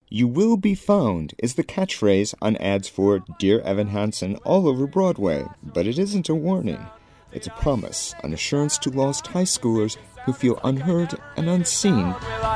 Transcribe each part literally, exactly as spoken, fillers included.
"You will be found" is the catchphrase on ads for Dear Evan Hansen all over Broadway, but it isn't a warning. It's a promise, an assurance to lost high schoolers who feel unheard and unseen.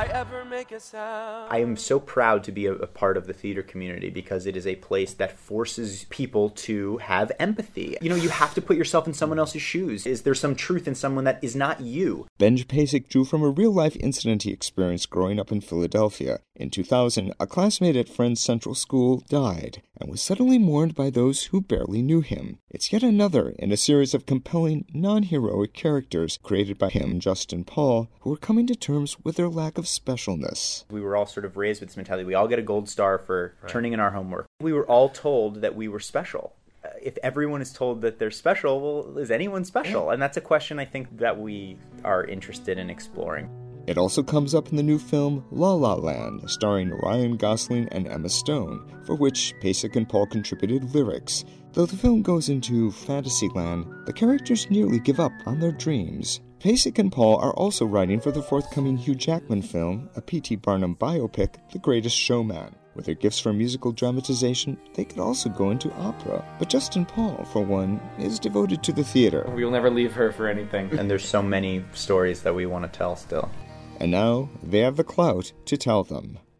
I am so proud to be a, a part of the theater community because it is a place that forces people to have empathy. You know, you have to put yourself in someone else's shoes. Is there some truth in someone that is not you? Benj Pasek drew from a real-life incident he experienced growing up in Philadelphia. In two thousand, a classmate at Friends Central School died and was suddenly mourned by those who barely knew him. It's yet another in a series of compelling, non-heroic characters created by him, Justin Paul, who are coming to terms with their lack of specialness. We were all sort of raised with this mentality. We all get a gold star for right. turning in our homework. We were all told that we were special. Uh, if everyone is told that they're special, well, is anyone special? Yeah. And that's a question I think that we are interested in exploring. It also comes up in the new film La La Land, starring Ryan Gosling and Emma Stone, for which Pasek and Paul contributed lyrics. Though the film goes into Fantasyland, the characters nearly give up on their dreams. Pasek and Paul are also writing for the forthcoming Hugh Jackman film, a P T Barnum biopic, The Greatest Showman. With their gifts for musical dramatization, they could also go into opera. But Justin Paul, for one, is devoted to the theater. We will never leave her for anything. And there's so many stories that we want to tell still. And now, they have the clout to tell them.